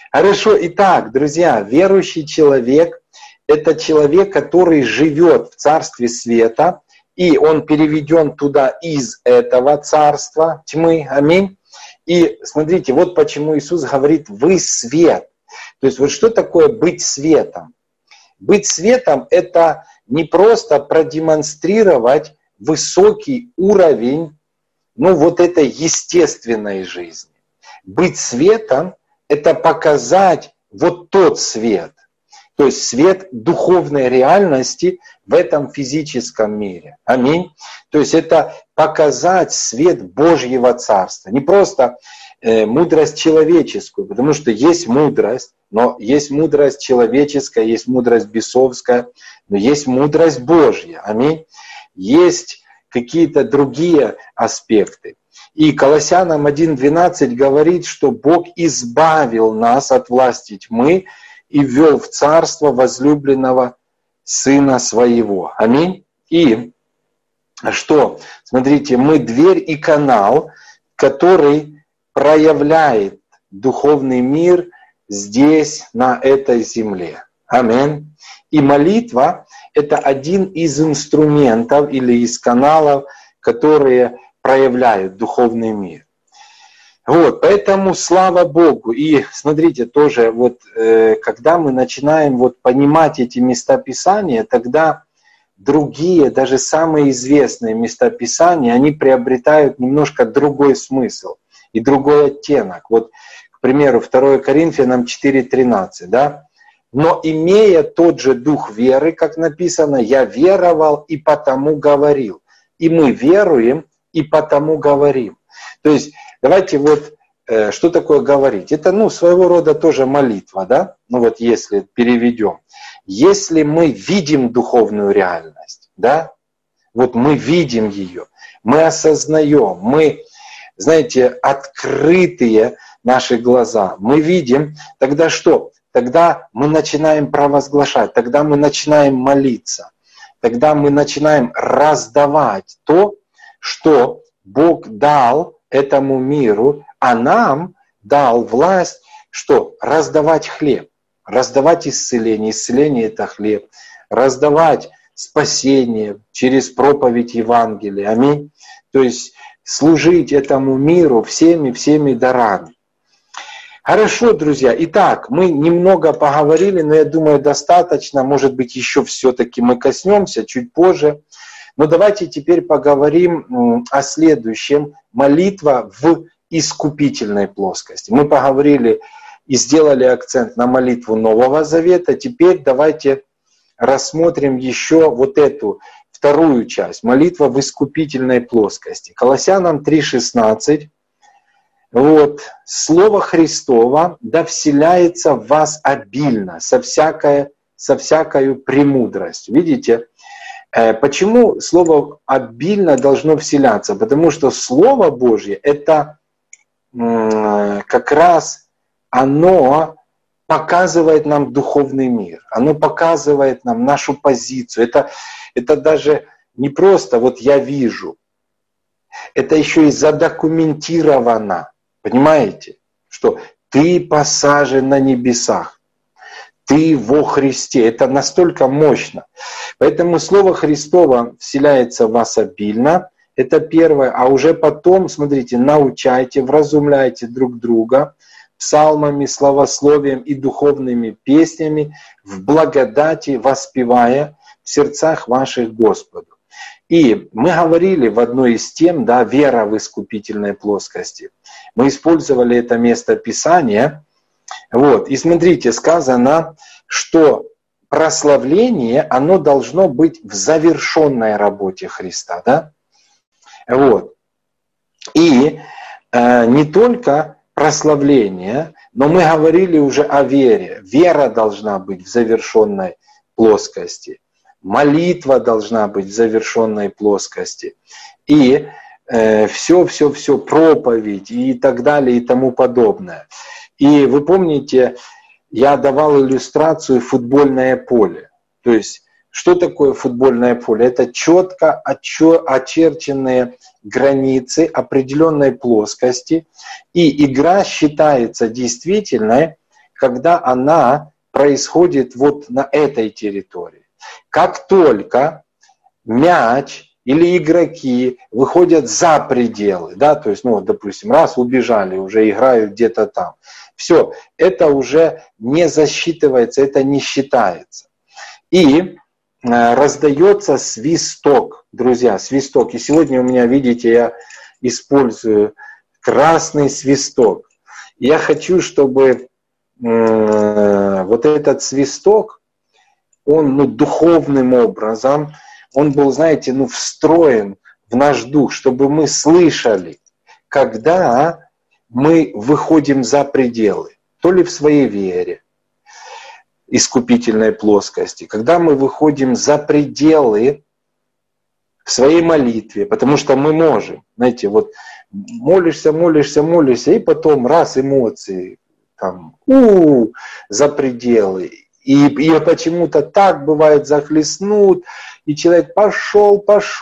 Хорошо, итак, друзья, верующий человек – это человек, который живет в Царстве Света, и он переведен туда из этого царства тьмы. Аминь. И смотрите, вот почему Иисус говорит: «Вы свет». То есть вот что такое быть светом? Быть светом – это не просто продемонстрировать высокий уровень, вот этой естественной жизни. Быть светом – это показать вот тот свет, то есть свет духовной реальности в этом физическом мире. Аминь. То есть это показать свет Божьего Царства. Не просто мудрость человеческую, потому что есть мудрость, но есть мудрость человеческая, есть мудрость бесовская, но есть мудрость Божья. Аминь. Есть какие-то другие аспекты. И Колоссянам 1:12 говорит, что Бог избавил нас от власти тьмы и ввел в царство возлюбленного Сына Своего. Аминь. И что? Смотрите, мы дверь и канал, который проявляет духовный мир здесь, на этой земле. Аминь. И молитва – это один из инструментов или из каналов, которые проявляют духовный мир. Вот, поэтому слава Богу. И смотрите, тоже когда мы начинаем понимать эти места Писания, тогда другие, даже самые известные места Писания, они приобретают немножко другой смысл и другой оттенок. Вот, к примеру, 2 Коринфянам 4:13, да? «Но имея тот же дух веры, как написано, я веровал и потому говорил». И мы веруем и потому говорим. То есть давайте что такое говорить? Это своего рода тоже молитва, да? Если переведем. Если мы видим духовную реальность, да? Мы видим ее, мы осознаем, мы, знаете, открытые наши глаза, мы видим, тогда что? Тогда мы начинаем провозглашать, тогда мы начинаем молиться, тогда мы начинаем раздавать то, что Бог дал этому миру, а нам дал власть, что? Раздавать хлеб, раздавать исцеление. Исцеление – это хлеб. Раздавать спасение через проповедь Евангелия. Аминь. То есть служить этому миру всеми дарами. Хорошо, друзья. Итак, мы немного поговорили, но я думаю, достаточно. Может быть, еще все-таки мы коснемся чуть позже. Но давайте теперь поговорим о следующем. Молитва в искупительной плоскости. Мы поговорили и сделали акцент на молитву Нового Завета. Теперь давайте рассмотрим еще эту вторую часть. Молитва в искупительной плоскости. Колоссянам 3:16. Слово Христово да вселяется в вас обильно, со всякою премудростью. Видите? Почему слово «обильно» должно вселяться? Потому что Слово Божье – это как раз оно показывает нам духовный мир, оно показывает нам нашу позицию. Это даже не просто «я вижу», это еще и задокументировано. Понимаете, что ты посажен на небесах, ты во Христе. Это настолько мощно. Поэтому Слово Христово вселяется в вас обильно. Это первое. А уже потом, смотрите, научайте, вразумляйте друг друга псалмами, славословием и духовными песнями в благодати, воспевая в сердцах ваших Господу. И мы говорили в одной из тем, да, вера в искупительной плоскости. Мы использовали это место Писания. И смотрите, сказано, что прославление, оно должно быть в завершенной работе Христа. Да? И не только прославление, но мы говорили уже о вере. Вера должна быть в завершенной плоскости. Молитва должна быть в завершенной плоскости. И все, проповедь и так далее и тому подобное. И вы помните, я давал иллюстрацию футбольное поле. То есть, что такое футбольное поле? Это четко очерченные границы определенной плоскости. И игра считается действительной, когда она происходит вот на этой территории. Как только мяч или игроки выходят за пределы, да, то есть, ну, допустим, раз убежали, уже играют где-то там, все, это уже не засчитывается, это не считается. И раздается свисток, друзья, свисток. И сегодня у меня, видите, я использую красный свисток. Я хочу, чтобы вот этот свисток, он духовным образом, он был, знаете, встроен в наш дух, чтобы мы слышали, когда мы выходим за пределы, то ли в своей вере, искупительной плоскости, когда мы выходим за пределы в своей молитве, потому что мы можем, знаете, вот молишься, и потом раз эмоции, там, за пределы, и почему-то так бывает захлестнут, и человек пошел.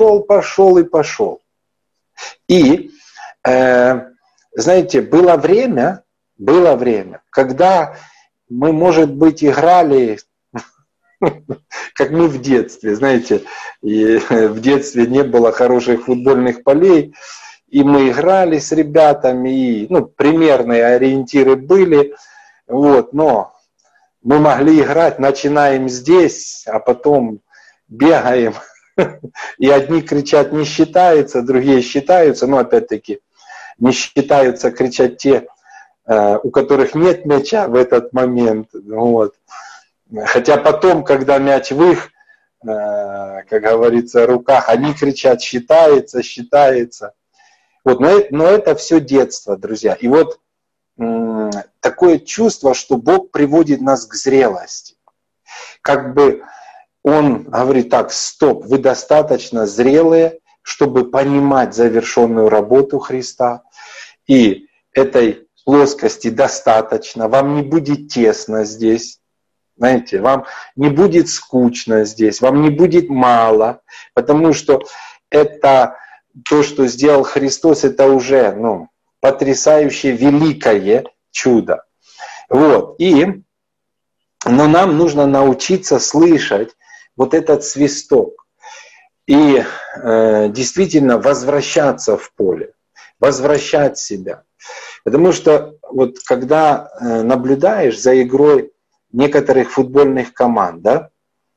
И, знаете, было время, когда мы, может быть, играли, как мы в детстве, знаете, и в детстве не было хороших футбольных полей, и мы играли с ребятами, и, примерные ориентиры были, вот, но мы могли играть, начинаем здесь, а потом бегаем, и одни кричат «не считается», другие считаются, но опять-таки не считаются кричать те, у которых нет мяча в этот момент, вот. Хотя потом, когда мяч в их, как говорится, руках, они кричат «считается». Вот, но это все детство, друзья. И вот такое чувство, что Бог приводит нас к зрелости. Как бы Он говорит: так, стоп, вы достаточно зрелые, чтобы понимать завершенную работу Христа. И этой плоскости достаточно. Вам не будет тесно здесь. Знаете, вам не будет скучно здесь, вам не будет мало, потому что это то, что сделал Христос, это уже потрясающее, великое чудо. Вот. Но нам нужно научиться слышать вот этот свисток и действительно возвращаться в поле, возвращать себя. Потому что вот когда наблюдаешь за игрой некоторых футбольных команд, да,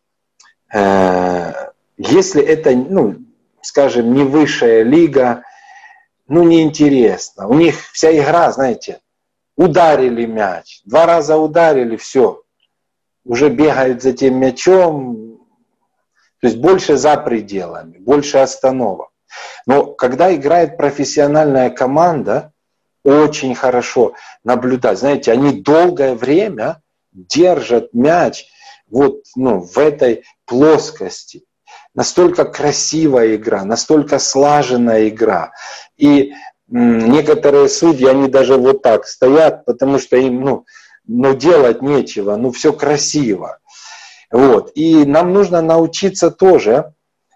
если это, скажем, не высшая лига, неинтересно. У них вся игра, знаете, ударили мяч, 2 раза ударили, все, уже бегают за тем мячом, то есть больше за пределами, больше остановок. Но когда играет профессиональная команда, очень хорошо наблюдать. Знаете, они долгое время держат мяч вот, в этой плоскости. Настолько красивая игра, настолько слаженная игра. И некоторые судьи, они даже вот так стоят, потому что им делать нечего, все красиво. Вот. И нам нужно научиться тоже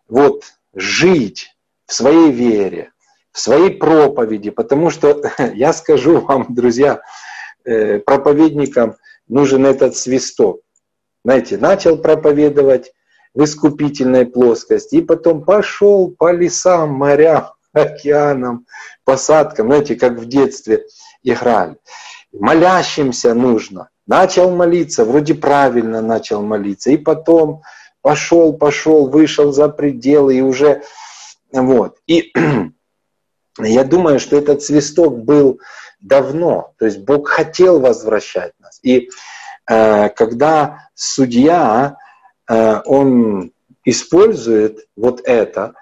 жить в своей вере, в своей проповеди, потому что я скажу вам, друзья, проповедникам нужен этот свисток. Знаете, начал проповедовать в искупительной плоскости, и потом пошел по лесам, морям, океанам, посадкам, знаете, как в детстве играли. Молящимся нужно. Начал молиться, вроде правильно начал молиться, и потом пошел, вышел за пределы, и уже вот. И я думаю, что этот свисток был давно, то есть Бог хотел возвращать нас. И когда судья, он использует вот это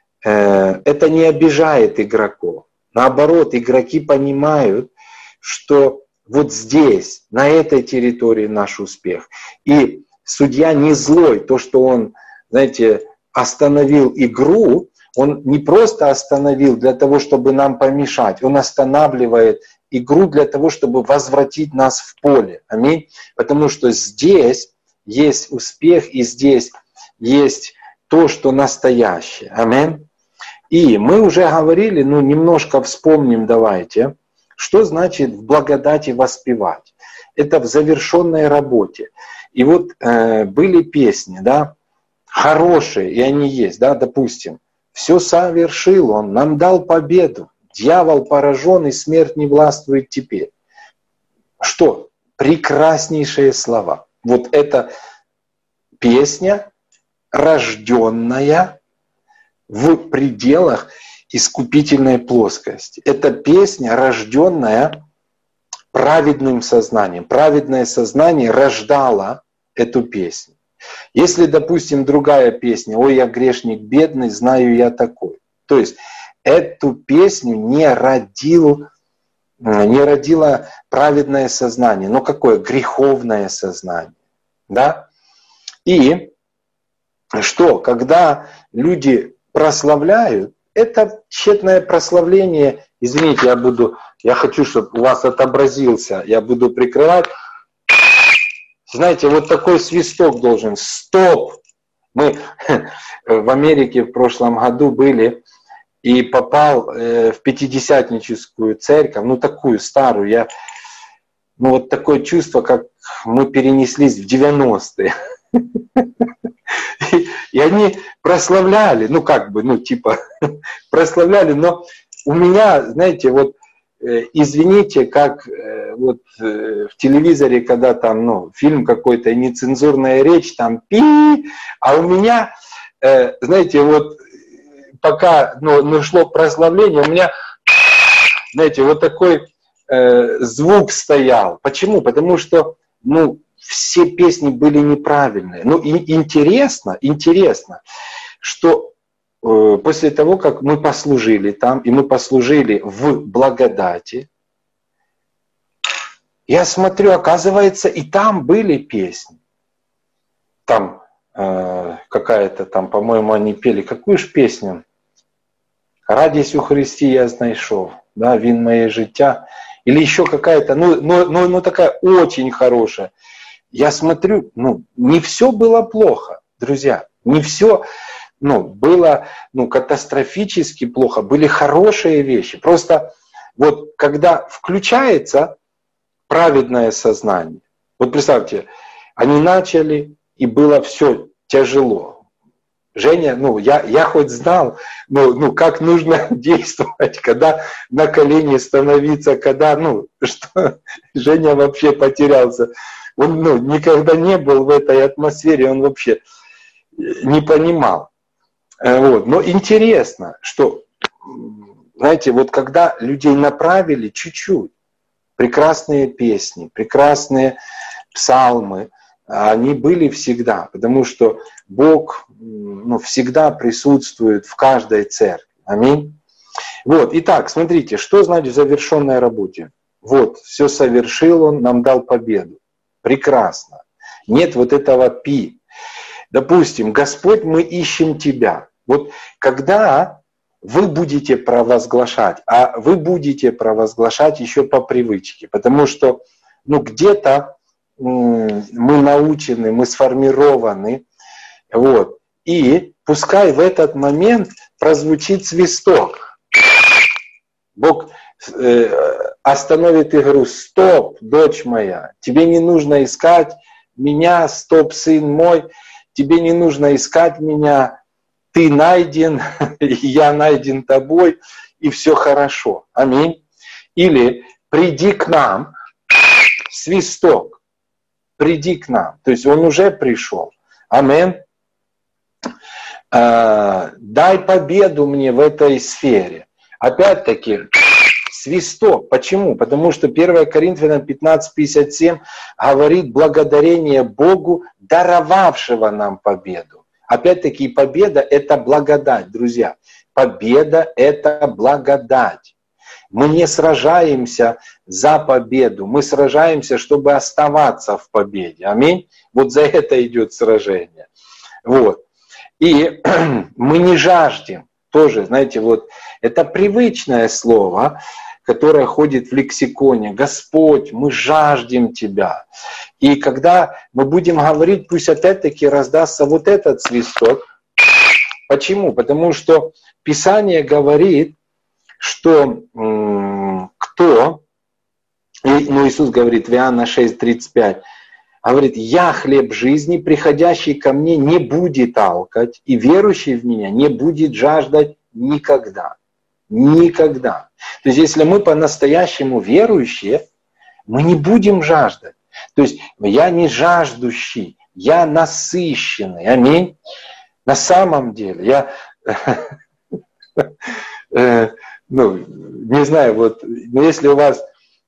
не обижает игроков. Наоборот, игроки понимают, что вот здесь, на этой территории наш успех. И судья не злой, то, что он, знаете, остановил игру, он не просто остановил для того, чтобы нам помешать, он останавливает игру для того, чтобы возвратить нас в поле. Аминь. Потому что здесь есть успех, и здесь есть то, что настоящее. Аминь. И мы уже говорили, немножко вспомним давайте, что значит в благодати воспевать. это в завершенной работе. И вот были песни, да, хорошие, и они есть, да, допустим, «Все совершил он, нам дал победу, дьявол поражен, и смерть не властвует теперь». Что? Прекраснейшие слова. Вот эта песня, рожденная в пределах искупительной плоскости. Это песня, рожденная праведным сознанием. Праведное сознание рождало эту песню. Если, допустим, другая песня «Ой, я грешник бедный, знаю я такой». То есть эту песню не родило праведное сознание. Но какое? Греховное сознание. Да? И что? Когда люди прославляют, это тщетное прославление. Извините, я хочу, чтобы у вас отобразился. Я буду прикрывать. Знаете, вот такой свисток должен. Стоп! Мы в Америке в прошлом году были и попал в пятидесятническую церковь, ну такую старую. Вот такое чувство, как мы перенеслись в 90-е. И они прославляли, прославляли, но у меня, знаете, вот извините, как вот в телевизоре, когда там, фильм какой-то, нецензурная речь, там пи, а у меня, знаете, вот пока шло прославление, у меня, знаете, вот такой звук стоял. Почему? Потому что, все песни были неправильные. И интересно, что после того, как мы послужили там, и мы послужили в благодати, я смотрю, оказывается, и там были песни. Там какая-то там, по-моему, они пели, какую ж песню? «Радість у Христі я знайшов», да, «Він моє життя». Или еще какая-то, такая очень хорошая. Я смотрю, не все было плохо, друзья. Не все, было, катастрофически плохо. Были хорошие вещи. Просто вот когда включается праведное сознание, вот представьте, они начали, и было все тяжело. Женя, я хоть знал, как нужно действовать, когда на колени становиться, когда, что Женя вообще потерялся. Он, никогда не был в этой атмосфере, он вообще не понимал. Вот. Но интересно, что, знаете, вот когда людей направили чуть-чуть, прекрасные песни, прекрасные псалмы, они были всегда, потому что Бог всегда присутствует в каждой церкви. Аминь. Вот, итак, смотрите, что значит в завершенной работе? Вот, все совершил он, нам дал победу. Прекрасно. Нет вот этого пи. Допустим, Господь, мы ищем Тебя. Вот когда вы будете провозглашать, а вы будете провозглашать еще по привычке, потому что где-то мы научены, мы сформированы, вот, и пускай в этот момент прозвучит свисток. Бог остановит игру. Стоп, дочь моя, тебе не нужно искать меня, стоп, сын мой, тебе не нужно искать меня, ты найден, я найден тобой, и все хорошо. Аминь. Или приди к нам, свисток, приди к нам. То есть он уже пришел. Аминь. Дай победу мне в этой сфере. Опять-таки, свисток. Почему? Потому что 1 Коринфянам 15:57 говорит благодарение Богу, даровавшего нам победу. Опять-таки, победа – это благодать, друзья. Победа – это благодать. Мы не сражаемся за победу, мы сражаемся, чтобы оставаться в победе. Аминь. Вот за это идет сражение. Вот. И мы не жаждем. Тоже, знаете, вот это привычное слово, которое ходит в лексиконе. Господь, мы жаждем Тебя. И когда мы будем говорить, пусть опять-таки раздастся вот этот свисток. Почему? Потому что Писание говорит, что кто, и Но Иисус говорит в Иоанна 6:35, говорит, «Я хлеб жизни, приходящий ко мне не будет алкать, и верующий в меня не будет жаждать никогда». Никогда. То есть, если мы по-настоящему верующие, мы не будем жаждать. То есть, я не жаждущий, я насыщенный. Аминь. На самом деле, я, не знаю, вот, но если у вас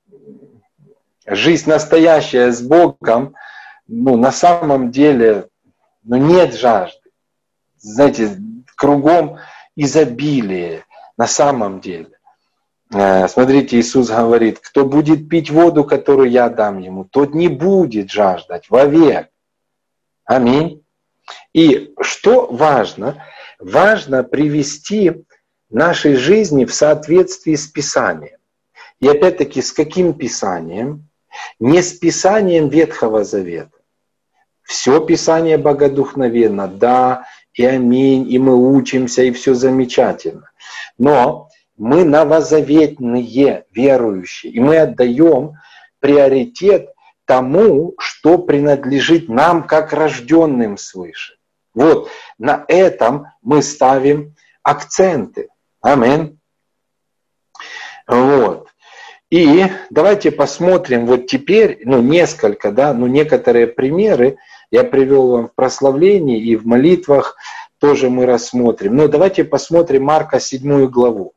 жизнь настоящая с Богом, на самом деле, нет жажды. Знаете, кругом изобилие. На самом деле. Смотрите, Иисус говорит, кто будет пить воду, которую я дам ему, тот не будет жаждать вовек. Аминь. И что важно? Важно привести нашей жизни в соответствии с Писанием. И опять-таки, с каким Писанием? Не с Писанием Ветхого Завета. Все Писание богодухновенно, да, и аминь, и мы учимся, и все замечательно. Но мы новозаветные верующие, и мы отдаем приоритет тому, что принадлежит нам как рожденным свыше. Вот на этом мы ставим акценты. Аминь. Вот. И давайте посмотрим вот теперь, несколько, некоторые примеры я привел вам в прославлении и в молитвах тоже мы рассмотрим. Но давайте посмотрим Марка 7 главу.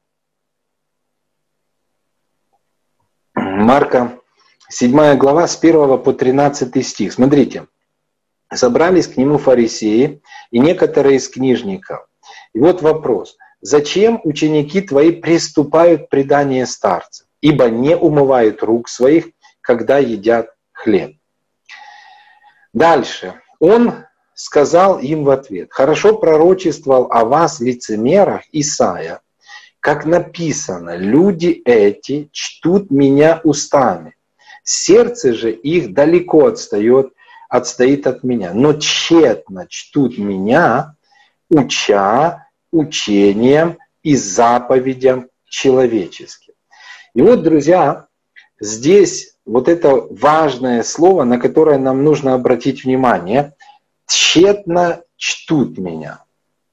Марка 7 глава с 1 по 13 стих. Смотрите. Собрались к нему фарисеи и некоторые из книжников. И вот вопрос. Зачем ученики твои приступают к преданию старцев? Ибо не умывают рук своих, когда едят хлеб. Дальше. Он сказал им в ответ: хорошо пророчествовал о вас, лицемерах, Исаия, как написано, люди эти чтут меня устами, сердце же их далеко отстоит от меня, но тщетно чтут меня, уча учением и заповедям человеческим. И вот, друзья, здесь вот это важное слово, на которое нам нужно обратить внимание. Тщетно чтут меня.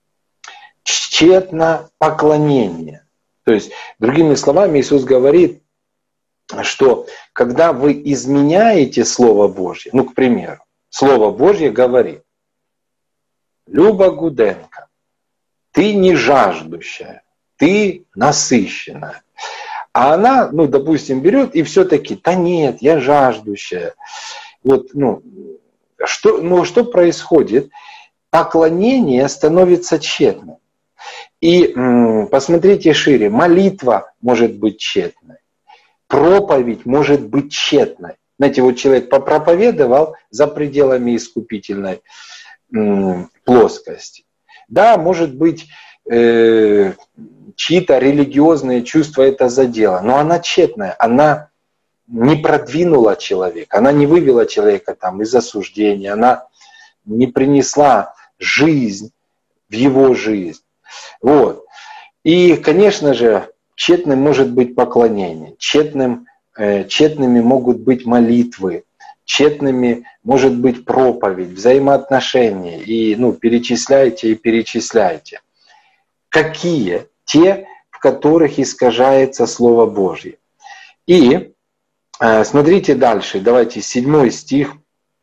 Тщетно поклонение. То есть, другими словами, Иисус говорит, что когда вы изменяете Слово Божье, к примеру, Слово Божье говорит: Люба Гуденко, ты не жаждущая, ты насыщенная. А она, допустим, берет и все-таки: да нет, я жаждущая. Вот, что происходит? Поклонение становится тщетным. И посмотрите шире, молитва может быть тщетной, проповедь может быть тщетной. Знаете, вот человек попроповедовал за пределами искупительной плоскости. Да, может быть, чьи-то религиозные чувства это задело, но она тщетная, она не продвинула человека, она не вывела человека из осуждения, она не принесла жизнь в его жизнь. Вот. И, конечно же, тщетным может быть поклонение, тщетными могут быть молитвы, тщетными может быть проповедь, взаимоотношения. И перечисляйте и перечисляйте. Какие? Те, в которых искажается Слово Божье. И смотрите дальше, давайте 7 стих.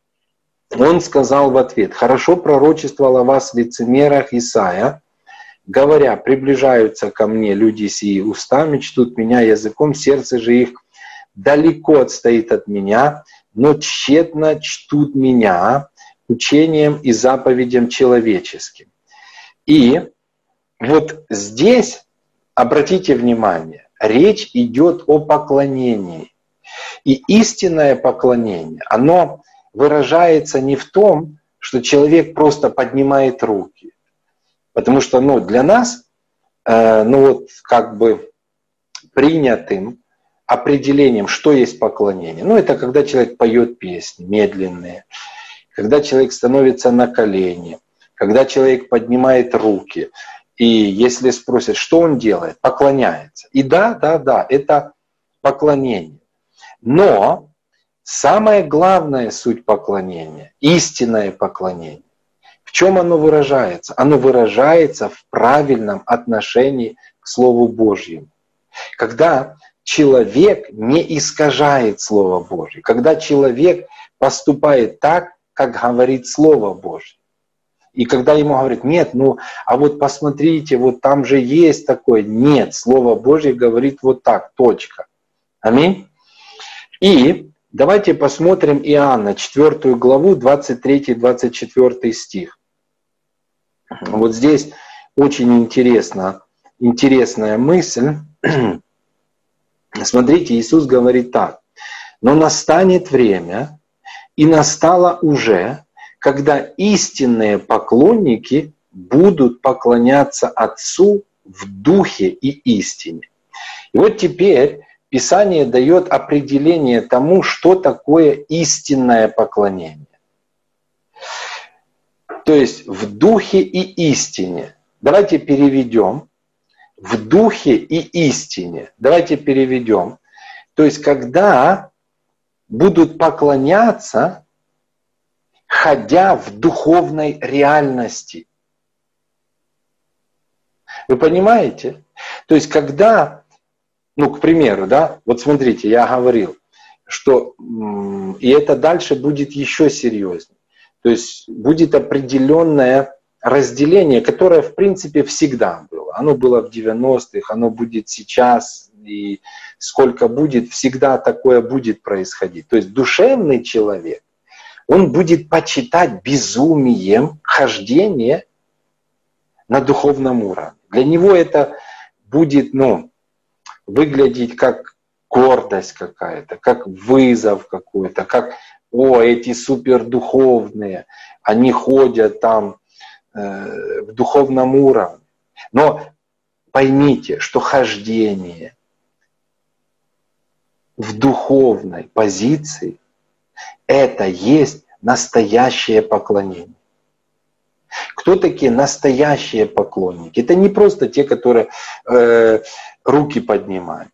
Он сказал в ответ: хорошо пророчествовал о вас, лицемерах, Исаия, говоря: приближаются ко мне люди сии устами, чтут меня языком, сердце же их далеко отстоит от меня, но тщетно чтут меня учением и заповедям человеческим. И вот здесь, обратите внимание, речь идет о поклонении. И истинное поклонение, оно выражается не в том, что человек просто поднимает руки. Потому что для нас принятым определением, что есть поклонение. Это когда человек поет песни медленные, когда человек становится на колени, когда человек поднимает руки. И если спросят, что он делает, поклоняется. И да, это поклонение. Но самая главная суть поклонения, истинное поклонение, в чем оно выражается? Оно выражается в правильном отношении к Слову Божьему. Когда человек не искажает Слово Божье, когда человек поступает так, как говорит Слово Божье. И когда ему говорят, нет, а вот посмотрите, вот там же есть такое. Нет, Слово Божье говорит вот так, точка. Аминь. И давайте посмотрим Иоанна, 4 главу, 23-24 стих. Вот здесь очень интересная мысль. Смотрите, Иисус говорит так. Но настанет время, и настало уже, когда истинные поклонники будут поклоняться Отцу в духе и истине. И вот теперь Писание дает определение тому, что такое истинное поклонение. То есть в духе и истине. Давайте переведем. В духе и истине. Давайте переведем. То есть когда будут поклоняться, ходя в духовной реальности. Вы понимаете? То есть когда, к примеру, вот смотрите, я говорил, что, и это дальше будет еще серьезнее. То есть будет определенное разделение, которое в принципе всегда было. Оно было в 90-х, оно будет сейчас, и сколько будет, всегда такое будет происходить. То есть душевный человек, он будет почитать безумием хождение на духовном уровне. Для него это будет, выглядеть как гордость какая-то, как вызов какой-то, как, эти супердуховные, они ходят там в духовном уровне. Но поймите, что хождение в духовной позиции — это есть настоящее поклонение. Кто такие настоящие поклонники? Это не просто те, которые руки поднимают.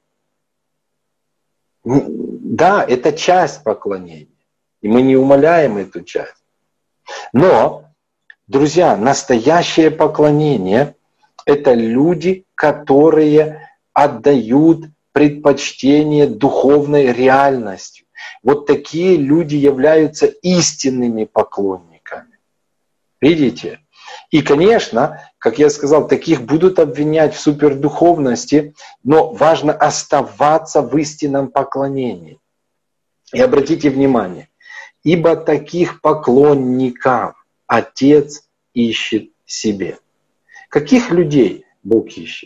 Да, это часть поклонения, и мы не умаляем эту часть. Но, друзья, настоящее поклонение — это люди, которые отдают предпочтение духовной реальности. Вот такие люди являются истинными поклонниками. Видите? И, конечно, как я сказал, таких будут обвинять в супердуховности, но важно оставаться в истинном поклонении. И обратите внимание, ибо таких поклонников Отец ищет себе. Каких людей Бог ищет?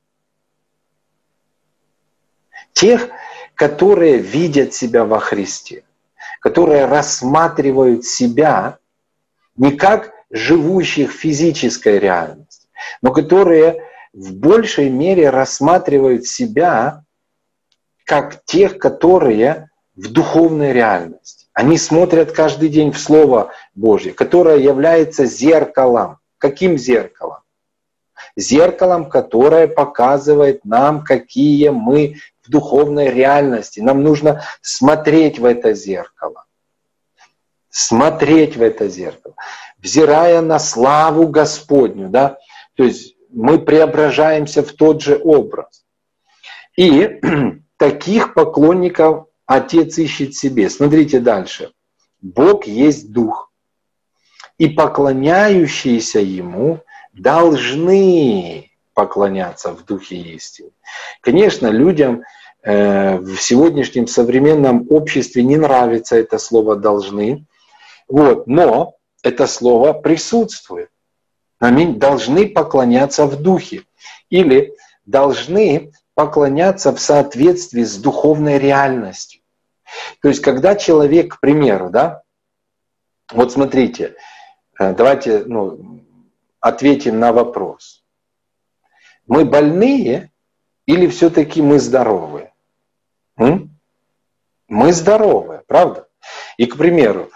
Тех, которые видят себя во Христе, которые рассматривают себя не как живущих в физической реальности, но которые в большей мере рассматривают себя как тех, которые в духовной реальности. Они смотрят каждый день в Слово Божье, которое является зеркалом. Каким зеркалом? Зеркалом, которое показывает нам, какие мы в духовной реальности. Нам нужно смотреть в это зеркало. Смотреть в это зеркало. Взирая на славу Господню. Да? То есть мы преображаемся в тот же образ. И таких поклонников Отец ищет себе. Смотрите дальше. Бог есть Дух. И поклоняющиеся Ему должны поклоняться в Духе истины. Конечно, людям в сегодняшнем современном обществе не нравится это слово «должны», но это слово присутствует. Аминь. Должны поклоняться в Духе. Или должны поклоняться в соответствии с духовной реальностью. То есть, когда человек, к примеру, вот смотрите, давайте ответим на вопрос. Мы больные или все-таки мы здоровые? Мы здоровые, правда? И, к примеру,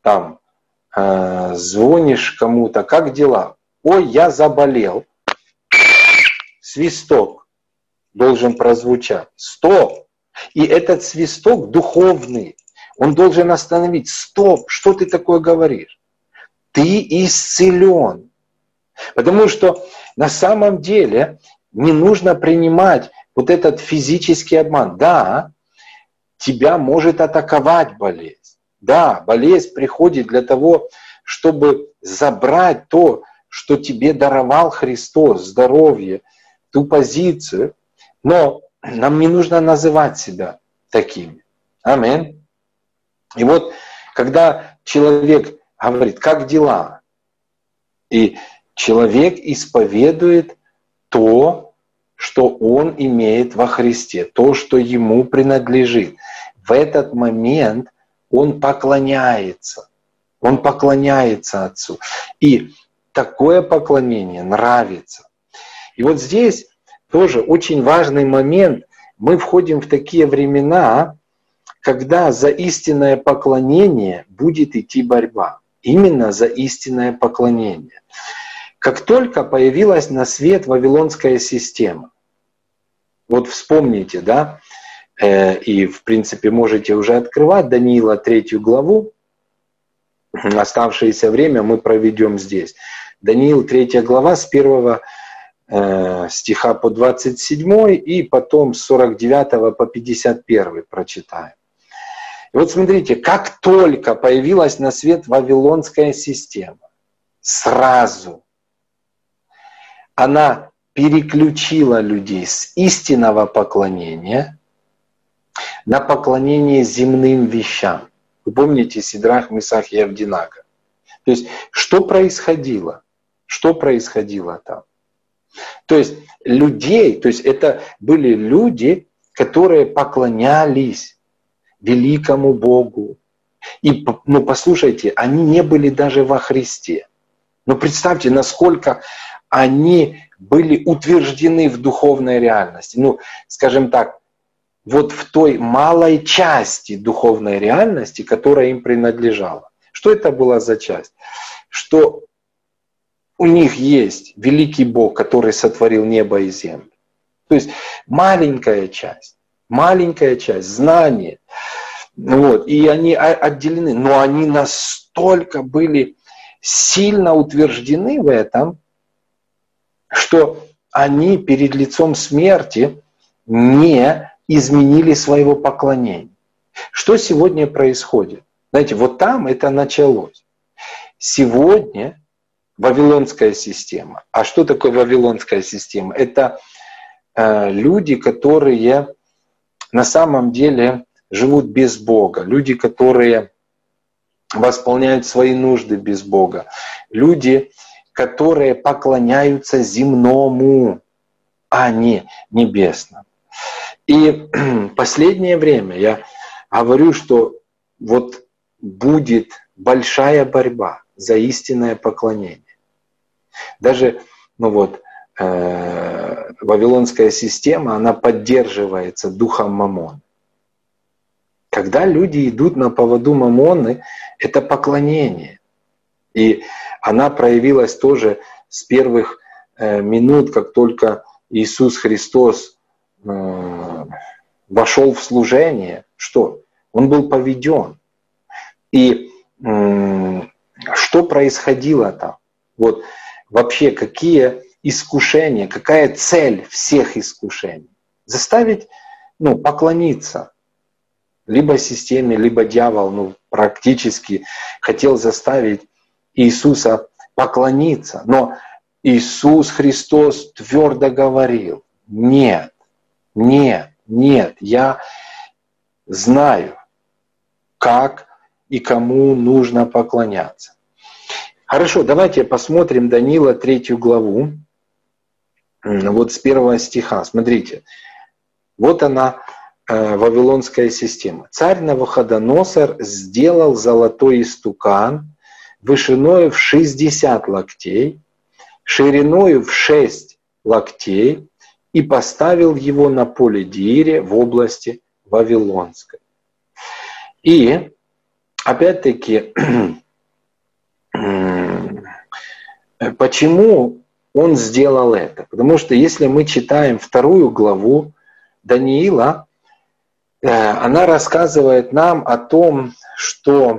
звонишь кому-то, как дела? Ой, я заболел. Свисток должен прозвучать. Стоп! И этот свисток духовный, он должен остановить. Стоп, что ты такое говоришь? Ты исцелен. Потому что на самом деле не нужно принимать вот этот физический обман. Да, тебя может атаковать болезнь. Да, болезнь приходит для того, чтобы забрать то, что тебе даровал Христос, здоровье, ту позицию. Но нам не нужно называть себя такими. Аминь. И вот, когда человек говорит, как дела? И человек исповедует то, что он имеет во Христе, то, что ему принадлежит. В этот момент он поклоняется. Он поклоняется Отцу. И такое поклонение нравится. И вот здесь тоже очень важный момент. Мы входим в такие времена, когда за истинное поклонение будет идти борьба. Именно за истинное поклонение. Как только появилась на свет Вавилонская система, вот вспомните, да, и в принципе можете уже открывать Даниила 3 главу, оставшееся время мы проведем здесь. Даниил 3 глава с 1 стиха по 27 и потом с 49 по 51 прочитаем. И вот смотрите, как только появилась на свет Вавилонская система, сразу она переключила людей с истинного поклонения на поклонение земным вещам. Вы помните Сидрах, Месах и Авденаго? То есть, что происходило? Что происходило там? То есть, людей, то есть это были люди, которые поклонялись великому Богу. И, ну, послушайте, они не были даже во Христе. Но представьте, насколько они были утверждены в духовной реальности. Ну, скажем так, вот в той малой части духовной реальности, которая им принадлежала. Что это была за часть? Что у них есть великий Бог, который сотворил небо и землю. То есть маленькая часть знания. Вот, и они отделены, но они настолько были сильно утверждены в этом, что они перед лицом смерти не изменили своего поклонения. Что сегодня происходит? Знаете, вот там это началось. Сегодня Вавилонская система. А что такое Вавилонская система? Это люди, которые на самом деле живут без Бога. Люди, которые восполняют свои нужды без Бога. Люди, которые поклоняются земному, а не небесному. И последнее время я говорю, что вот будет большая борьба за истинное поклонение. Даже Вавилонская система, она поддерживается духом Мамона. Когда люди идут на поводу Мамоны, это поклонение. И она проявилась тоже с первых минут, как только Иисус Христос вошел в служение. Что? Он был поведен. И что происходило там? Вот вообще какие искушения, какая цель всех искушений? Заставить поклониться. Либо системе, либо дьявол практически хотел заставить Иисуса поклониться. Но Иисус Христос твердо говорил: нет, нет, нет, я знаю, как и кому нужно поклоняться. Хорошо, давайте посмотрим Даниила 3 главу, вот с 1 стиха. Смотрите, вот она, Вавилонская система. Царь Навуходоносор сделал золотой истукан вышиною в 60 локтей, шириною в 6 локтей и поставил его на поле Диире в области Вавилонской. И опять-таки, почему он сделал это? Потому что если мы читаем 2 главу Даниила, она рассказывает нам о том, что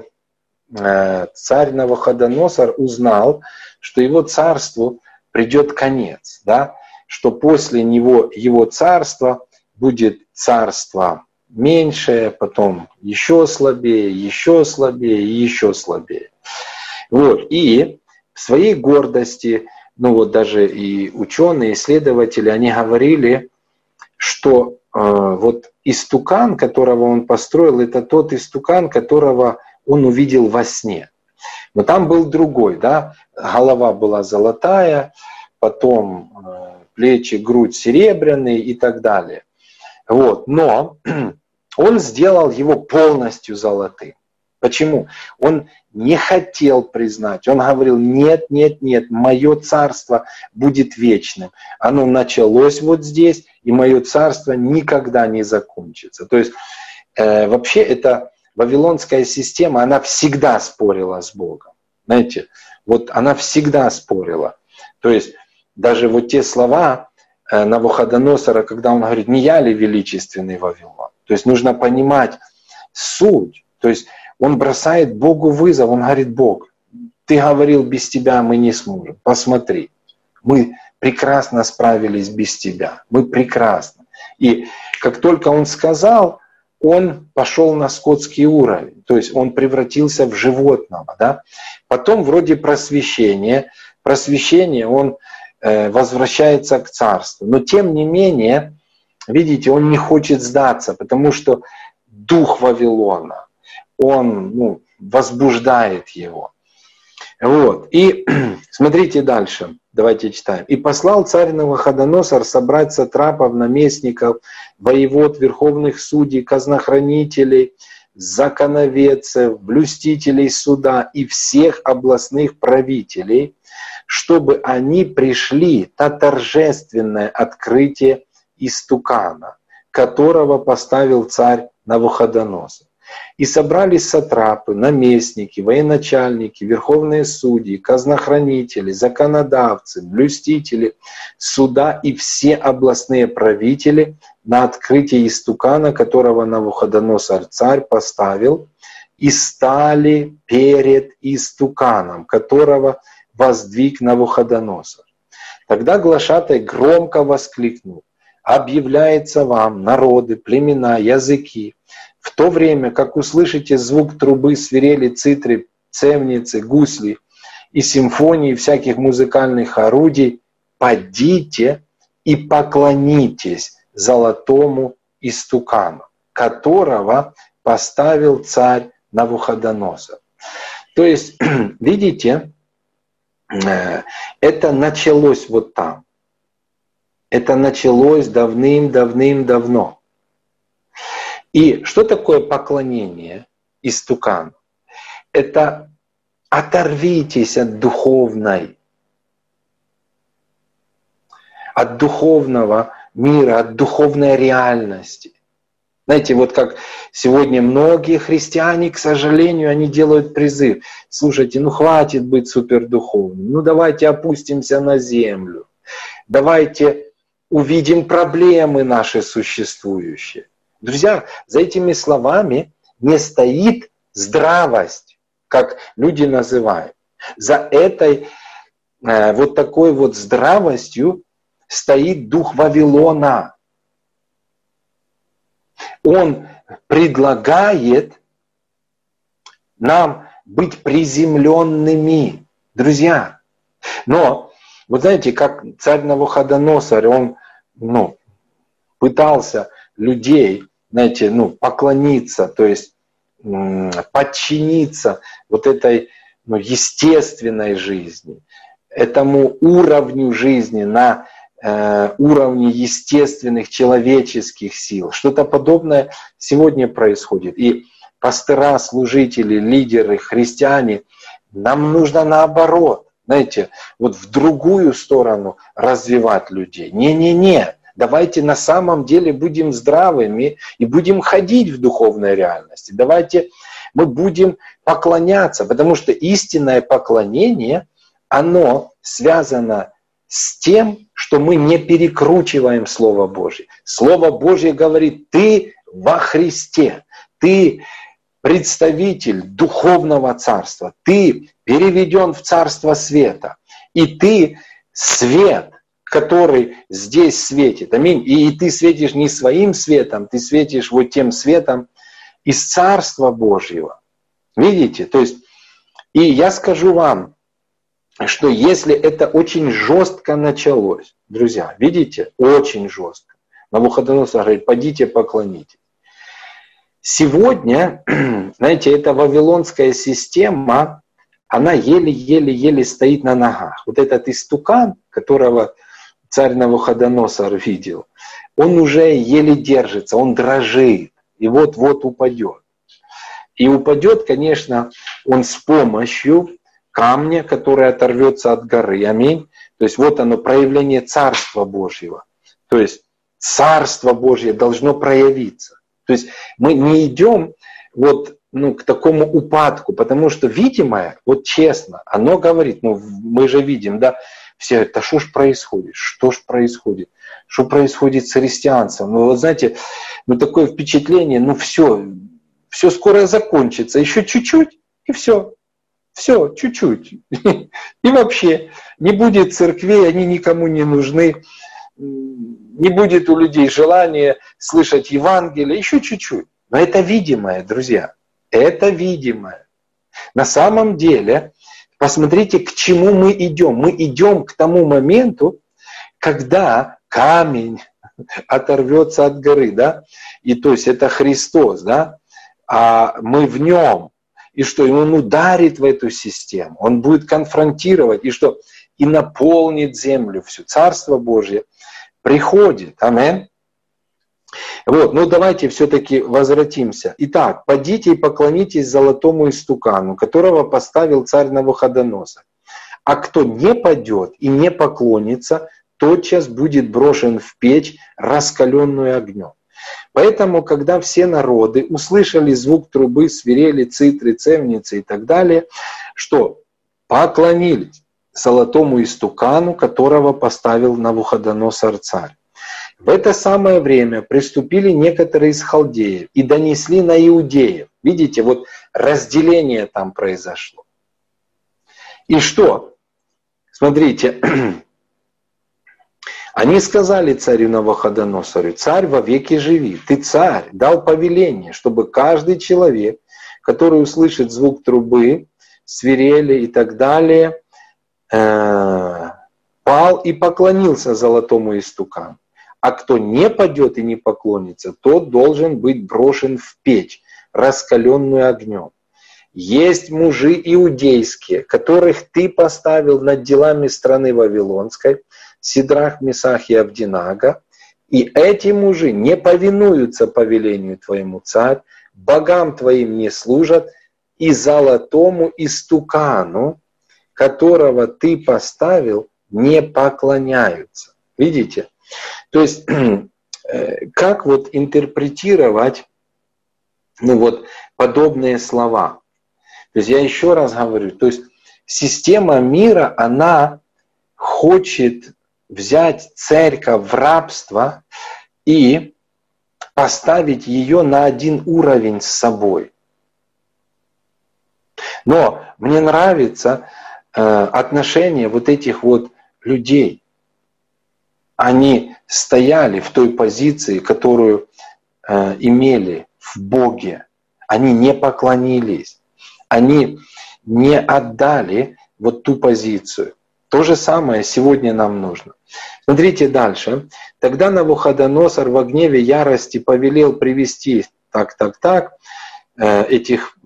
царь Навуходоносор узнал, что его царству придет конец, да? Что после него его царства будет царство меньшее, потом еще слабее, еще слабее и еще слабее. Вот. И в своей гордости, ну вот даже и ученые, исследователи, они говорили, что вот истукан, которого он построил, это тот истукан, которого он увидел во сне. Но там был другой, да, голова была золотая, потом плечи, грудь серебряные и так далее. Вот. Но он сделал его полностью золотым. Почему? Он не хотел признать. Он говорил, нет, нет, нет, мое царство будет вечным. Оно началось вот здесь, и мое царство никогда не закончится. То есть вообще эта вавилонская система, она всегда спорила с Богом. Знаете, вот она всегда спорила. То есть даже вот те слова Навуходоносора, когда он говорит, не я ли величественный Вавилон? То есть нужно понимать суть. То есть он бросает Богу вызов, он говорит, Бог, ты говорил, без тебя мы не сможем. Посмотри, мы прекрасно справились без тебя. Мы прекрасно. И как только он сказал, он пошел на скотский уровень. То есть он превратился в животного. Да? Потом вроде просвещение, он возвращается к царству. Но тем не менее, видите, он не хочет сдаться, потому что дух Вавилона, он возбуждает его. Вот. И смотрите дальше. Давайте читаем. «И послал царь Навуходоносор собрать сатрапов, наместников, воевод, верховных судей, казнохранителей, законоведцев, блюстителей суда и всех областных правителей, чтобы они пришли на торжественное открытие истукана, которого поставил царь Навуходоносор. И собрались сатрапы, наместники, военачальники, верховные судьи, казнохранители, законодавцы, блюстители суда и все областные правители на открытие истукана, которого Навуходоносор царь поставил, и стали перед истуканом, которого воздвиг Навуходоносор. Тогда глашатай громко воскликнул: объявляется вам, народы, племена, языки, в то время, как услышите звук трубы, свирели, цитры, цевницы, гусли и симфонии всяких музыкальных орудий, подите и поклонитесь золотому истукану, которого поставил царь Навуходоносор. То есть, видите, это началось вот там. Это началось давным-давным-давно. И что такое поклонение истукану? Это оторвитесь от духовного мира, от духовной реальности. Знаете, вот как сегодня многие христиане, к сожалению, они делают призыв. Слушайте, хватит быть супердуховным, давайте опустимся на землю. Давайте увидим проблемы наши существующие. Друзья, за этими словами не стоит здравость, как люди называют. За этой вот такой вот здравостью стоит дух Вавилона. Он предлагает нам быть приземленными, друзья. Но, вот знаете, как царь Навуходоносор, он пытался людей, знаете, поклониться, то есть подчиниться вот этой естественной жизни, этому уровню жизни на уровне естественных человеческих сил. Что-то подобное сегодня происходит. И пастыра, служители, лидеры, христиане, нам нужно наоборот, знаете, вот в другую сторону развивать людей. Не-не-не. Давайте на самом деле будем здравыми и будем ходить в духовной реальности. Давайте мы будем поклоняться, потому что истинное поклонение, оно связано с тем, что мы не перекручиваем Слово Божье. Слово Божье говорит: ты во Христе. Ты представитель духовного царства. Ты переведен в царство света. И ты свет, который здесь светит. Аминь. И ты светишь не своим светом, ты светишь вот тем светом из Царства Божьего. Видите? То есть, и я скажу вам, что если это очень жестко началось, друзья, видите, очень жестко. Навуходоносор говорит, пойдите поклонитесь. Сегодня, знаете, эта вавилонская система, она еле-еле-еле стоит на ногах. Вот этот истукан, которого царь Навуходоносор видел, он уже еле держится, он дрожит, и вот-вот упадет. И упадет, конечно, он с помощью камня, который оторвется от горы. Аминь. То есть вот оно, проявление Царства Божьего. То есть Царство Божье должно проявиться. То есть мы не идем вот, к такому упадку, потому что видимое, вот честно, оно говорит, мы же видим, да, все говорят, да что ж происходит, что происходит с христианством. Вот знаете, такое впечатление, все скоро закончится, еще чуть-чуть, и все, чуть-чуть. И вообще не будет церквей, они никому не нужны. Не будет у людей желания слышать Евангелие, еще чуть-чуть. Но это видимое, друзья. Это видимое. На самом деле, посмотрите, к чему мы идем. Мы идем к тому моменту, когда камень оторвется от горы, да? И то есть это Христос, да? А мы в нем. И что? И он ударит в эту систему. Он будет конфронтировать. И что? И наполнит землю всю. Царство Божье приходит. Аминь. Вот, давайте все-таки возвратимся. Итак, подите и поклонитесь золотому истукану, которого поставил царь Навуходоносор. А кто не падет и не поклонится, тотчас будет брошен в печь, раскаленную огнем. Поэтому, когда все народы услышали звук трубы, свирели, цитры, цевницы и так далее, что? Поклонились золотому истукану, которого поставил Навуходоносор царь. В это самое время приступили некоторые из халдеев и донесли на иудеев. Видите, вот разделение там произошло. И что? Смотрите, они сказали царю Навуходоносору, царь вовеки живи, ты царь, дал повеление, чтобы каждый человек, который услышит звук трубы, свирели и так далее, пал и поклонился золотому истукану. А кто не падет и не поклонится, тот должен быть брошен в печь, раскаленную огнем. Есть мужи иудейские, которых ты поставил над делами страны Вавилонской, Сидрах, Месах и Авдинага, и эти мужи не повинуются повелению твоему, царь, богам твоим не служат, и золотому истукану, которого ты поставил, не поклоняются. Видите? То есть, как вот интерпретировать подобные слова? То есть, я еще раз говорю, то есть, система мира, она хочет взять церковь в рабство и поставить ее на один уровень с собой. Но мне нравится отношение вот этих вот людей. Они стояли в той позиции, которую имели в Боге. Они не поклонились. Они не отдали вот ту позицию. То же самое сегодня нам нужно. Смотрите дальше. Тогда Навуходоносор во гневе ярости повелел привести этих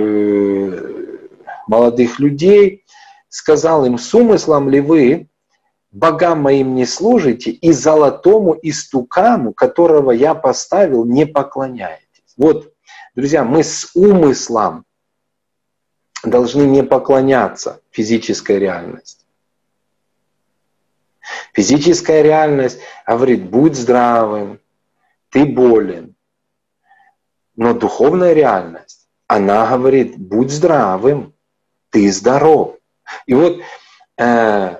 молодых людей, сказал им, с умыслом ли вы богам моим не служите и золотому истукану, которого я поставил, не поклоняетесь. Вот, друзья, мы с умыслом должны не поклоняться физической реальности. Физическая реальность говорит, будь здравым, ты болен. Но духовная реальность, она говорит, будь здравым, ты здоров. И вот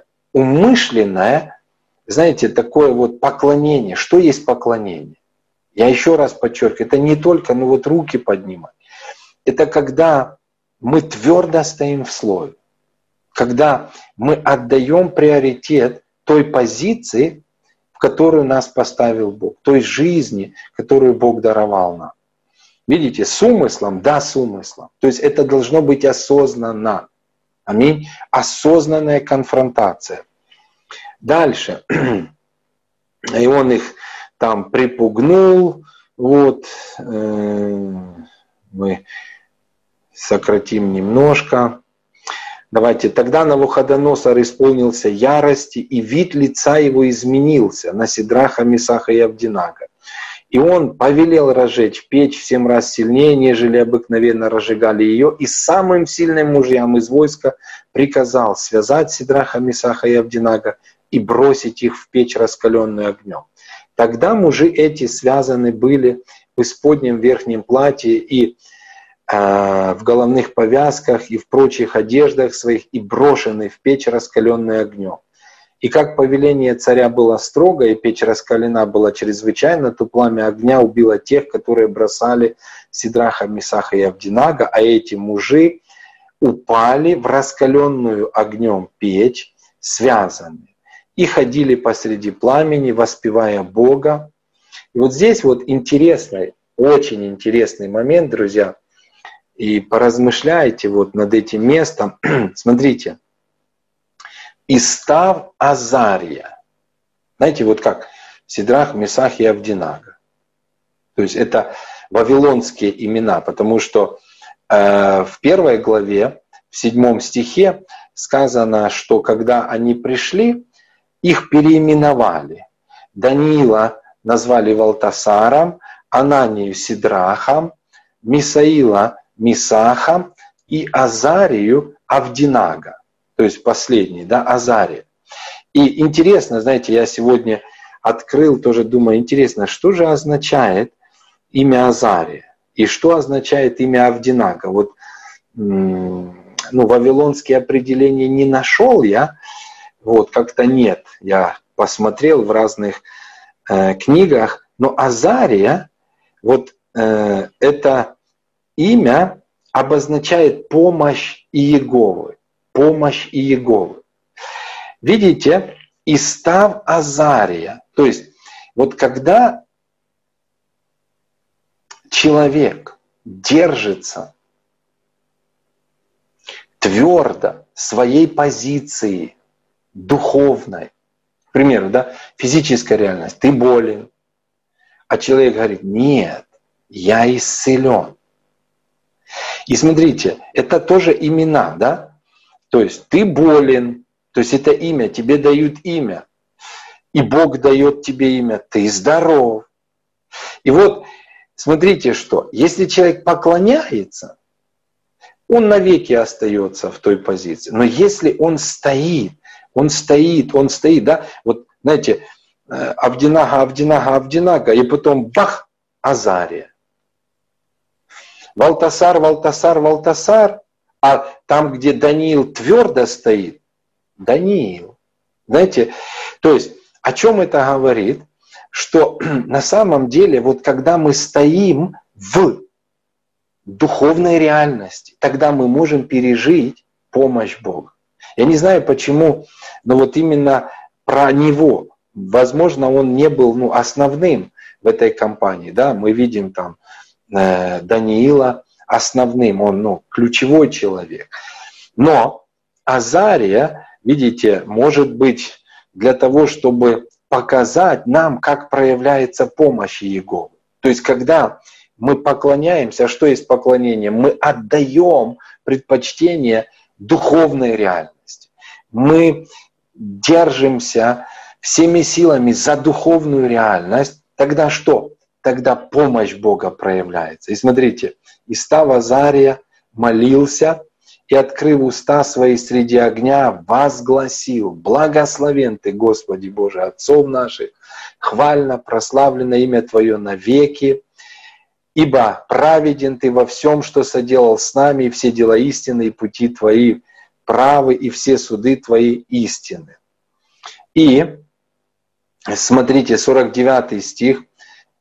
умышленное, знаете, такое вот поклонение. Что есть поклонение? Я еще раз подчеркиваю, это не только руки поднимать. Это когда мы твердо стоим в слове. Когда мы отдаем приоритет той позиции, в которую нас поставил Бог, той жизни, которую Бог даровал нам. Видите, с умыслом, да, с умыслом. То есть это должно быть осознанно. Аминь. Осознанная конфронтация. Дальше. И он их там припугнул. Вот. Мы сократим немножко. Давайте. Тогда Навуходоносор исполнился ярости, и вид лица его изменился на Сидраха, Мисаха и Авдинага. И он повелел разжечь печь в 7 раз сильнее, нежели обыкновенно разжигали ее, и самым сильным мужьям из войска приказал связать Сидраха, Мисаха и Авдинага и бросить их в печь, раскаленную огнем. Тогда мужи эти связаны были в исподнем верхнем платье и в головных повязках и в прочих одеждах своих, и брошены в печь, раскаленную огнем. И как повеление царя было строго, и печь раскалена была чрезвычайно, то пламя огня убило тех, которые бросали Сидраха, Мисаха и Авдинага, а эти мужи упали в раскаленную огнем печь, связанные, и ходили посреди пламени, воспевая Бога. И вот здесь вот интересный, очень интересный момент, друзья, и поразмышляйте вот над этим местом. Смотрите. И став Азария. Знаете, вот как Сидрах, Месах и Авдинага. То есть это вавилонские имена, потому что в 1 главе, в 7 стихе сказано, что когда они пришли, их переименовали. Даниила назвали Валтасаром, Ананию Сидрахом, Мисаила Мисахом и Азарию Авдинага. То есть последний, да, Азария. И интересно, знаете, я сегодня открыл, тоже думаю, интересно, что же означает имя Азария? И что означает имя Авдинага? Вот, вавилонские определения не нашел я, вот, как-то нет. Я посмотрел в разных книгах, но Азария, вот это имя обозначает помощь Иеговы. Помощь Иеговы. Видите, и став Азария. То есть, вот когда человек держится твердо своей позиции духовной, к примеру, да, физическая реальность, ты болен, а человек говорит, нет, я исцелен. И смотрите, это тоже имена, да? То есть ты болен, то есть это имя, тебе дают имя. И Бог дает тебе имя, ты здоров. И вот смотрите что, если человек поклоняется, он навеки остается в той позиции. Но если он стоит, да, вот знаете, Авдинага, и потом бах, Азария. Валтасар, а там, где Даниил твердо стоит, Даниил. Знаете, то есть о чем это говорит? Что на самом деле, вот когда мы стоим в духовной реальности, тогда мы можем пережить помощь Бога. Я не знаю почему, но вот именно про него, возможно, он не был основным в этой компании. Да? Мы видим там Даниила основным, он ключевой человек. Но Азария, видите, может быть для того, чтобы показать нам, как проявляется помощь Иеговы. То есть, когда мы поклоняемся, а что есть поклонение? Мы отдаем предпочтение духовной реальности. Мы держимся всеми силами за духовную реальность. Тогда что? Тогда помощь Бога проявляется. И смотрите, и став Азария, молился, и, открыв уста свои среди огня, возгласил: «Благословен Ты, Господи Боже, отцов наших, хвально прославлено имя Твое навеки, ибо праведен Ты во всем, что соделал с нами, и все дела истины, и пути Твои правы, и все суды Твои истины». И смотрите, 49 стих.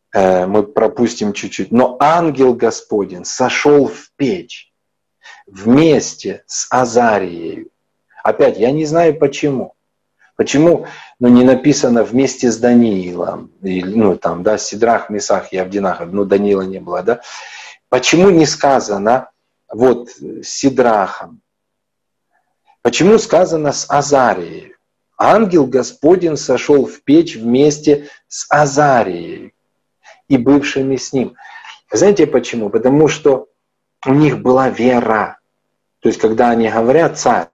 мы пропустим чуть-чуть. Но ангел Господень сошел в печь вместе с Азарией. Опять, я не знаю почему. Почему не написано вместе с Даниилом, Сидрах, Месах и Авдинах, Даниила не было, да? Почему не сказано с Сидрахом? Почему сказано с Азарией? Ангел Господень сошел в печь вместе с Азарией и бывшими с ним. Знаете почему? Потому что у них была вера. То есть, когда они говорят: царь,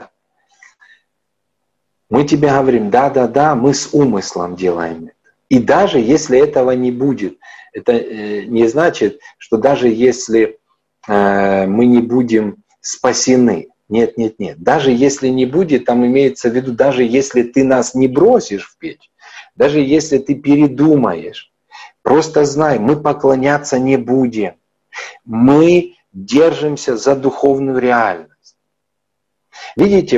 мы тебе говорим, да, мы с умыслом делаем это. И даже если этого не будет, это не значит, что даже если мы не будем спасены. Нет. Даже если не будет, там имеется в виду, даже если ты нас не бросишь в печь, даже если ты передумаешь, просто знай, мы поклоняться не будем. Мы держимся за духовную реальность. Видите,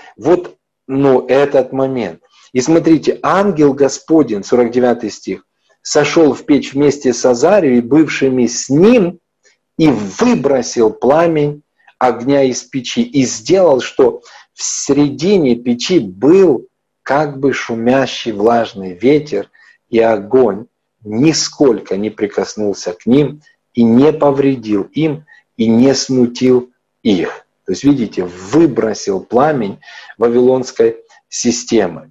этот момент. И смотрите, ангел Господень, 49 стих, сошел в печь вместе с Азарией, бывшими с ним, и выбросил пламень огня из печи, и сделал, что в середине печи был как бы шумящий влажный ветер, и огонь нисколько не прикоснулся к ним, и не повредил им, и не смутил их. То есть, видите, выбросил пламень вавилонской системы.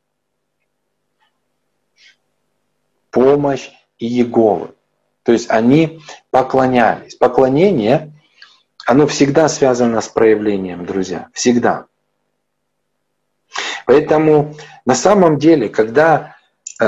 Помощь Иеговы. То есть они поклонялись. Поклонение, оно всегда связано с проявлением, друзья. Всегда. Поэтому на самом деле, когда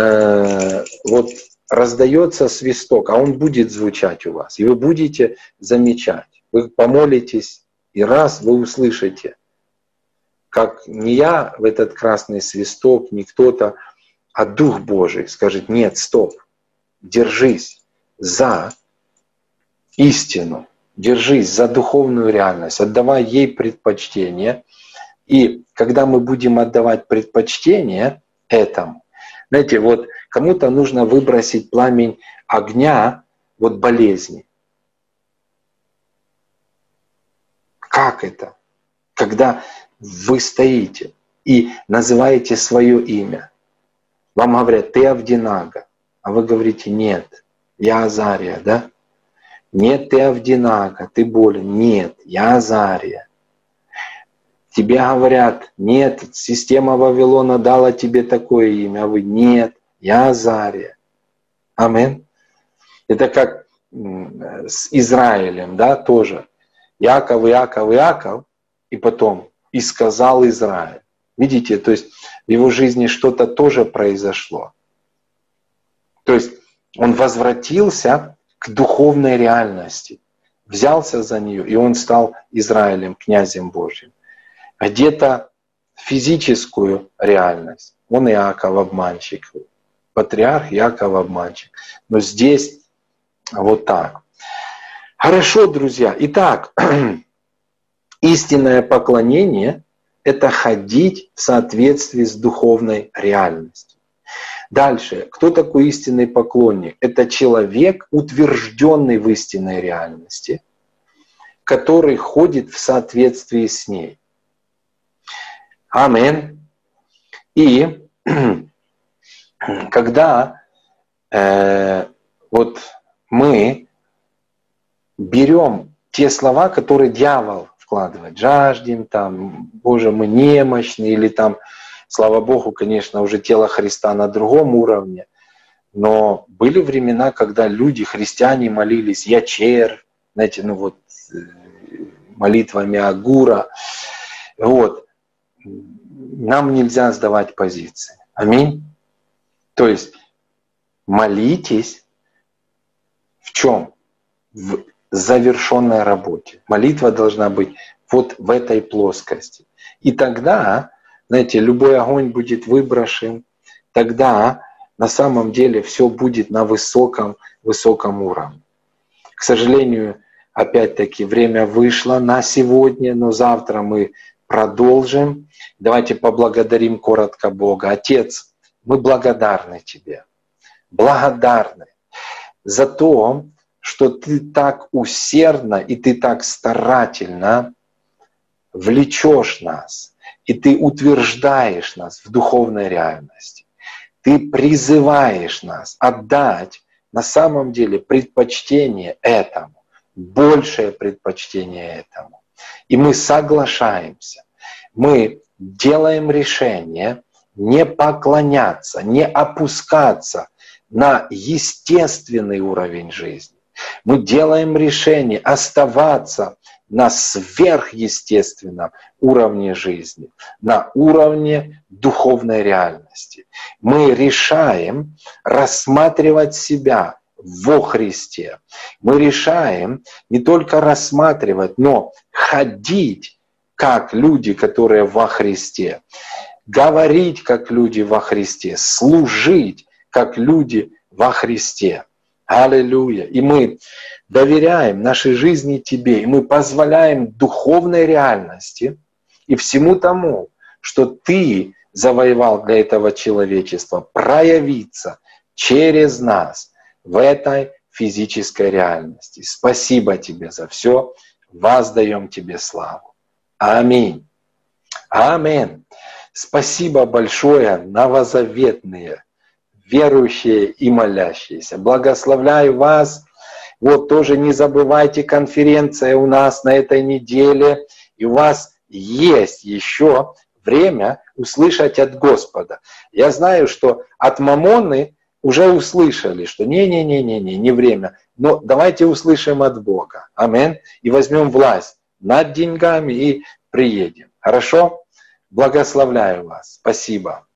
раздается свисток, а он будет звучать у вас, и вы будете замечать, вы помолитесь, и раз вы услышите, как не я в этот красный свисток, не кто-то, а Дух Божий скажет: нет, стоп, держись за истину, держись за духовную реальность, отдавай ей предпочтение. И когда мы будем отдавать предпочтение этому, знаете, кому-то нужно выбросить пламень огня болезни. Как это? Когда вы стоите и называете свое имя. Вам говорят: ты Авдинага. А вы говорите: нет, я Азария, да? Нет, ты Авдинага, ты болен. Нет, я Азария. Тебе говорят: нет, система Вавилона дала тебе такое имя. А вы: нет, я Азария. Амин. Это как с Израилем, да, тоже. Яков, и потом «и сказал Израиль». Видите, то есть в его жизни что-то тоже произошло. То есть он возвратился к духовной реальности, взялся за нее, и он стал Израилем, князем Божьим. Где-то физическую реальность. Он Иаков обманщик, патриарх Иаков обманщик. Но здесь так. Хорошо, друзья. Итак, истинное поклонение – это ходить в соответствии с духовной реальностью. Дальше. Кто такой истинный поклонник? Это человек, утвержденный в истинной реальности, который ходит в соответствии с ней. Амин. И когда мы берем те слова, которые дьявол вкладывает, жаждем, Боже, мы немощны, или слава Богу, конечно, уже тело Христа на другом уровне, но были времена, когда люди, христиане, молились: я червь, знаете, молитвами Агура. Нам нельзя сдавать позиции. Аминь. То есть молитесь в чем? В завершенной работе. Молитва должна быть в этой плоскости. И тогда, знаете, любой огонь будет выброшен, тогда на самом деле все будет на высоком уровне. К сожалению, опять-таки, время вышло на сегодня, но завтра мы продолжим. Давайте поблагодарим коротко Бога. Отец, мы благодарны Тебе. Благодарны. за то, что ты так усердно и ты так старательно влечешь нас, и ты утверждаешь нас в духовной реальности. Ты призываешь нас отдать на самом деле предпочтение этому, большее предпочтение этому. И мы соглашаемся, мы делаем решение не поклоняться, не опускаться на естественный уровень жизни. Мы делаем решение оставаться на сверхъестественном уровне жизни, на уровне духовной реальности. Мы решаем рассматривать себя во Христе. Мы решаем не только рассматривать, но ходить как люди, которые во Христе, говорить как люди во Христе, служить как люди во Христе. Аллилуйя! И мы доверяем нашей жизни Тебе, и мы позволяем духовной реальности и всему тому, что Ты завоевал для этого человечества, проявиться через нас в этой физической реальности. Спасибо Тебе за все, воздаем Тебе славу. Аминь. Аминь. Спасибо большое, новозаветные, верующие и молящиеся. Благословляю вас. Вот тоже не забывайте, конференция у нас на этой неделе. И у вас есть еще время услышать от Господа. Я знаю, что от Мамоны уже услышали, что не время. Но давайте услышим от Бога. Аминь. И возьмем власть над деньгами и приедем. Хорошо? Благословляю вас. Спасибо.